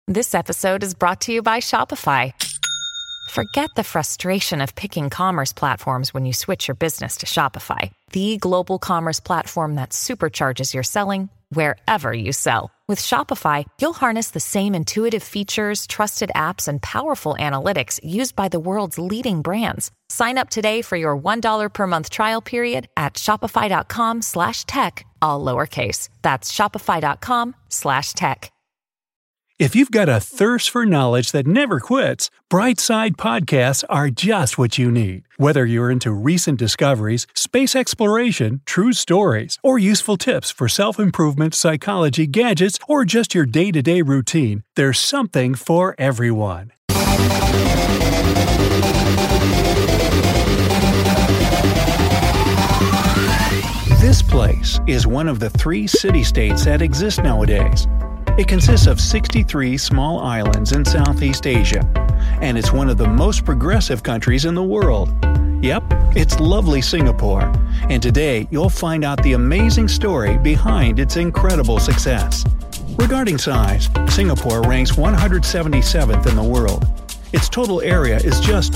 This episode is brought to you by Shopify. Forget the frustration of picking commerce platforms when you switch your business to Shopify, the global commerce platform that supercharges your selling wherever you sell. With Shopify, you'll harness the same intuitive features, trusted apps, and powerful analytics used by the world's leading brands. Sign up today for your $1 per month trial period at shopify.com/tech, all lowercase. That's shopify.com/tech. If you've got a thirst for knowledge that never quits, Brightside Podcasts are just what you need. Whether you're into recent discoveries, space exploration, true stories, or useful tips for self-improvement, psychology, gadgets, or just your day-to-day routine, there's something for everyone. This place is one of the 3 city-states that exist nowadays. It consists of 63 small islands in Southeast Asia, and it's one of the most progressive countries in the world. Yep, it's lovely Singapore, and today you'll find out the amazing story behind its incredible success. Regarding size, Singapore ranks 177th in the world. Its total area is just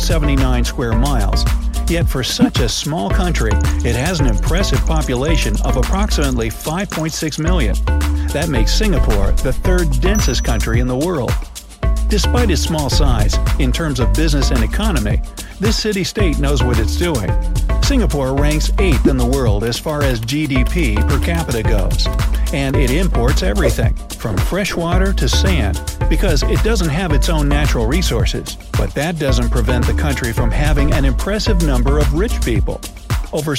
279 square miles. Yet for such a small country, it has an impressive population of approximately 5.6 million. That makes Singapore the 3rd densest country in the world. Despite its small size, in terms of business and economy, this city-state knows what it's doing. Singapore ranks 8th in the world as far as GDP per capita goes. And it imports everything, from fresh water to sand, because it doesn't have its own natural resources. But that doesn't prevent the country from having an impressive number of rich people. Over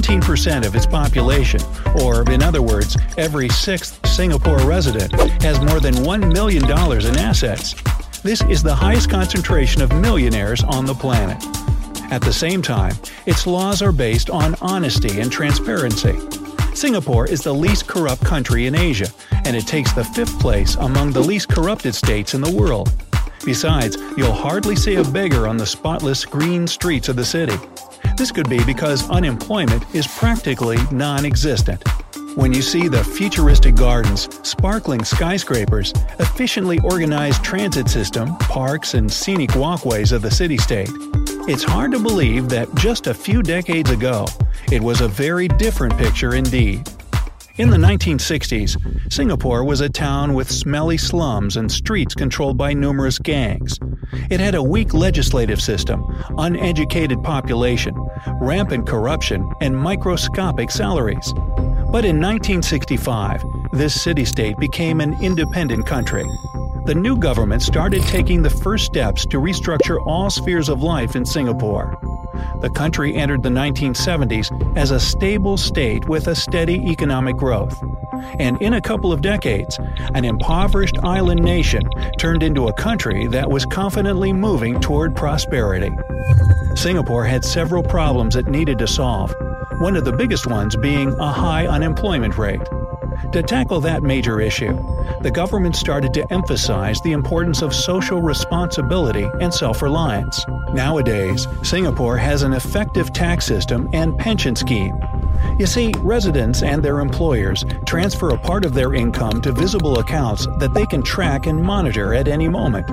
17% of its population, or in other words, every 6th Singapore resident, has more than $1 million in assets. This is the highest concentration of millionaires on the planet. At the same time, its laws are based on honesty and transparency. Singapore is the least corrupt country in Asia, and it takes the 5th place among the least corrupted states in the world. Besides, you'll hardly see a beggar on the spotless green streets of the city. This could be because unemployment is practically non-existent. When you see the futuristic gardens, sparkling skyscrapers, efficiently organized transit system, parks, and scenic walkways of the city-state, it's hard to believe that just a few decades ago, it was a very different picture indeed. In the 1960s, Singapore was a town with smelly slums and streets controlled by numerous gangs. It had a weak legislative system, uneducated population, rampant corruption, and microscopic salaries. But in 1965, this city-state became an independent country. The new government started taking the first steps to restructure all spheres of life in Singapore. The country entered the 1970s as a stable state with a steady economic growth. And in a couple of decades, an impoverished island nation turned into a country that was confidently moving toward prosperity. Singapore had several problems it needed to solve, one of the biggest ones being a high unemployment rate. To tackle that major issue, the government started to emphasize the importance of social responsibility and self-reliance. Nowadays, Singapore has an effective tax system and pension scheme. You see, residents and their employers transfer a part of their income to visible accounts that they can track and monitor at any moment.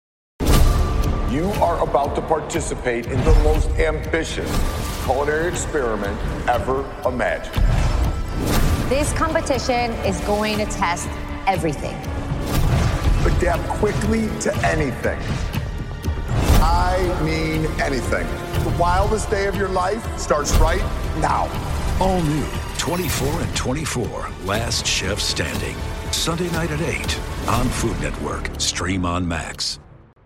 You are about to participate in the most ambitious culinary experiment ever imagined. This competition is going to test everything. Adapt quickly to anything. I mean anything. The wildest day of your life starts right now. All new 24 and 24 Last Chef Standing. Sunday night at 8 on Food Network. Stream on Max.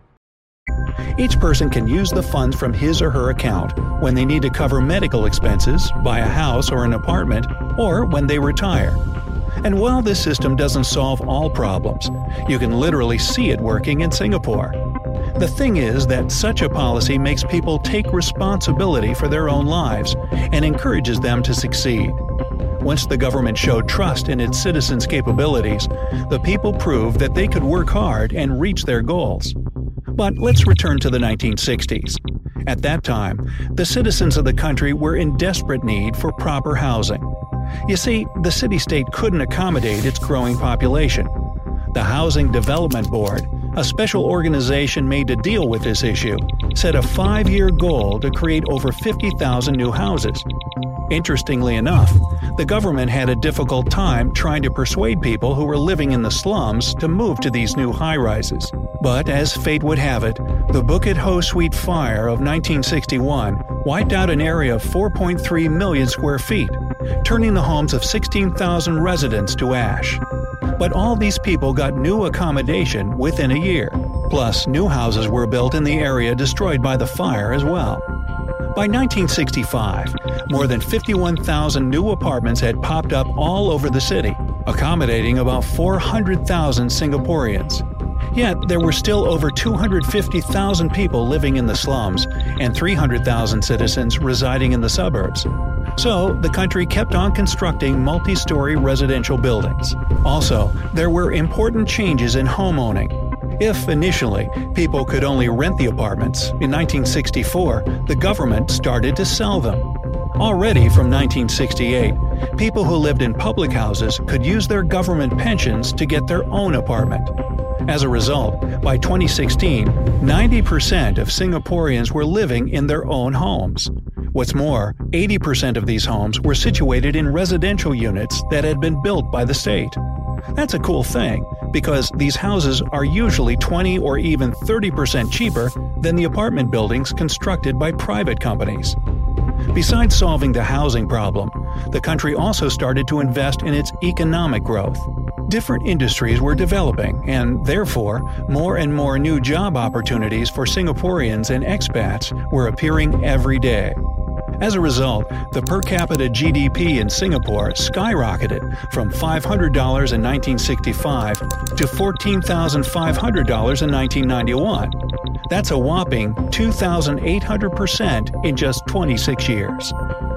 Each person can use the funds from his or her account when they need to cover medical expenses, buy a house or an apartment, or when they retire. And while this system doesn't solve all problems, you can literally see it working in Singapore. The thing is that such a policy makes people take responsibility for their own lives and encourages them to succeed. Once the government showed trust in its citizens' capabilities, the people proved that they could work hard and reach their goals. But let's return to the 1960s. At that time, the citizens of the country were in desperate need for proper housing. You see, the city-state couldn't accommodate its growing population. The Housing Development Board, a special organization made to deal with this issue, set a 5-year goal to create over 50,000 new houses. Interestingly enough, the government had a difficult time trying to persuade people who were living in the slums to move to these new high-rises. But as fate would have it, the Bukit Ho Swee fire of 1961 wiped out an area of 4.3 million square feet, turning the homes of 16,000 residents to ash. But all these people got new accommodation within a year. Plus, new houses were built in the area destroyed by the fire as well. By 1965, more than 51,000 new apartments had popped up all over the city, accommodating about 400,000 Singaporeans. Yet, there were still over 250,000 people living in the slums and 300,000 citizens residing in the suburbs. So, the country kept on constructing multi-story residential buildings. Also, there were important changes in homeowning. If, initially, people could only rent the apartments, in 1964, the government started to sell them. Already from 1968, people who lived in public houses could use their government pensions to get their own apartment. As a result, by 2016, 90% of Singaporeans were living in their own homes. What's more, 80% of these homes were situated in residential units that had been built by the state. That's a cool thing, because these houses are usually 20 or even 30% cheaper than the apartment buildings constructed by private companies. Besides solving the housing problem, the country also started to invest in its economic growth. Different industries were developing, and therefore, more and more new job opportunities for Singaporeans and expats were appearing every day. As a result, the per capita GDP in Singapore skyrocketed from $500 in 1965 to $14,500 in 1991. That's a whopping 2,800% in just 26 years.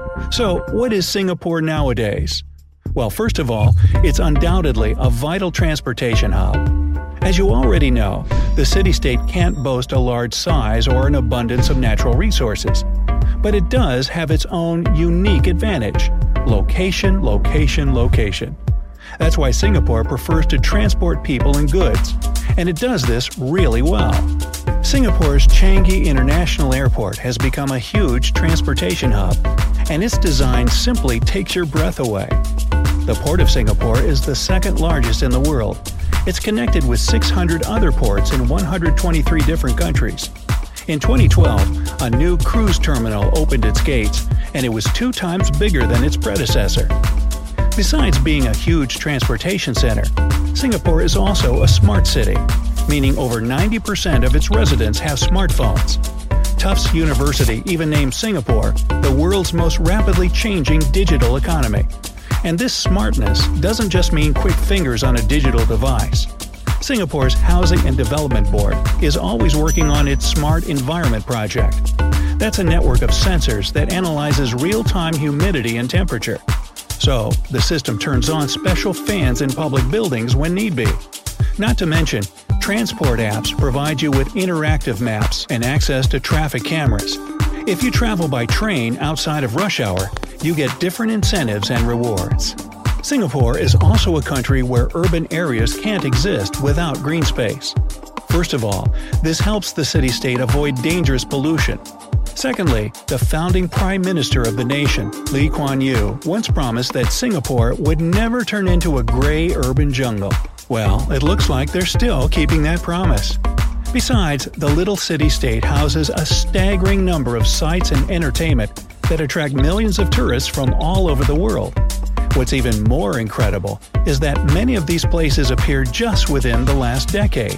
So, what is Singapore nowadays? Well, first of all, it's undoubtedly a vital transportation hub. As you already know, the city-state can't boast a large size or an abundance of natural resources. But it does have its own unique advantage: location, location, location. That's why Singapore prefers to transport people and goods, and it does this really well. Singapore's Changi International Airport has become a huge transportation hub, and its design simply takes your breath away. The Port of Singapore is the second largest in the world. It's connected with 600 other ports in 123 different countries. In 2012, a new cruise terminal opened its gates, and it was 2 times bigger than its predecessor. Besides being a huge transportation center, Singapore is also a smart city, meaning over 90% of its residents have smartphones. Tufts University even named Singapore the world's most rapidly changing digital economy. And this smartness doesn't just mean quick fingers on a digital device. Singapore's Housing and Development Board is always working on its Smart Environment project. That's a network of sensors that analyzes real-time humidity and temperature. So, the system turns on special fans in public buildings when need be. Not to mention, transport apps provide you with interactive maps and access to traffic cameras. If you travel by train outside of rush hour, you get different incentives and rewards. Singapore is also a country where urban areas can't exist without green space. First of all, this helps the city-state avoid dangerous pollution. Secondly, the founding Prime Minister of the nation, Lee Kuan Yew, once promised that Singapore would never turn into a gray urban jungle. Well, it looks like they're still keeping that promise. Besides, the little city-state houses a staggering number of sites and entertainment that attract millions of tourists from all over the world. What's even more incredible is that many of these places appeared just within the last decade.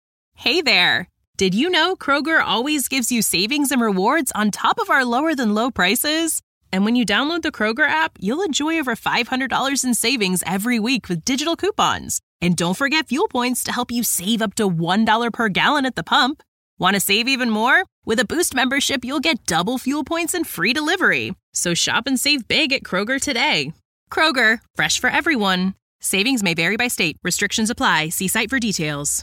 Hey there! Did you know Kroger always gives you savings and rewards on top of our lower-than-low prices? And when you download the Kroger app, you'll enjoy over $500 in savings every week with digital coupons. And don't forget fuel points to help you save up to $1 per gallon at the pump. Want to save even more? With a Boost membership, you'll get double fuel points and free delivery. So shop and save big at Kroger today. Kroger, fresh for everyone. Savings may vary by state. Restrictions apply. See site for details.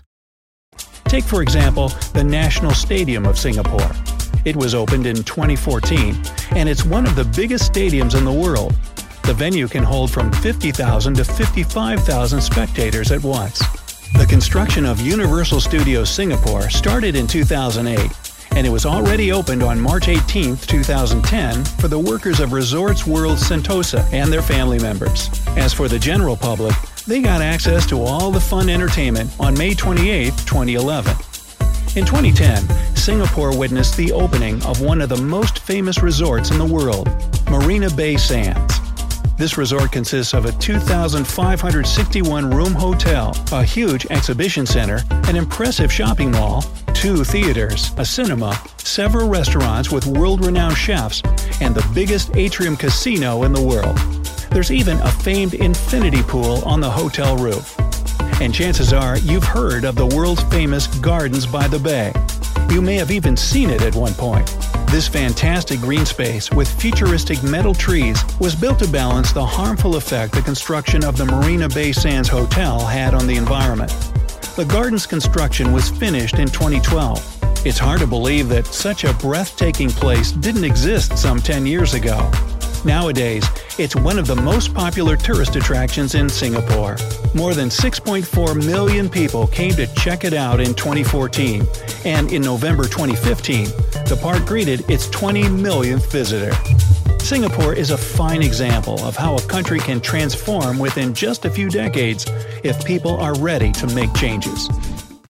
Take, for example, the National Stadium of Singapore. It was opened in 2014, and it's one of the biggest stadiums in the world. The venue can hold from 50,000 to 55,000 spectators at once. The construction of Universal Studios Singapore started in 2008, and it was already opened on March 18, 2010 for the workers of Resorts World Sentosa and their family members. As for the general public, they got access to all the fun entertainment on May 28, 2011. In 2010, Singapore witnessed the opening of one of the most famous resorts in the world, Marina Bay Sands. This resort consists of a 2,561-room hotel, a huge exhibition center, an impressive shopping mall, 2 theaters, a cinema, several restaurants with world-renowned chefs, and the biggest atrium casino in the world. There's even a famed infinity pool on the hotel roof. And chances are you've heard of the world's famous Gardens by the Bay. You may have even seen it at one point. This fantastic green space with futuristic metal trees was built to balance the harmful effect the construction of the Marina Bay Sands Hotel had on the environment. The Gardens construction was finished in 2012. It's hard to believe that such a breathtaking place didn't exist some 10 years ago. Nowadays, it's one of the most popular tourist attractions in Singapore. More than 6.4 million people came to check it out in 2014, and in November 2015, the park greeted its 20 millionth visitor. Singapore is a fine example of how a country can transform within just a few decades if people are ready to make changes.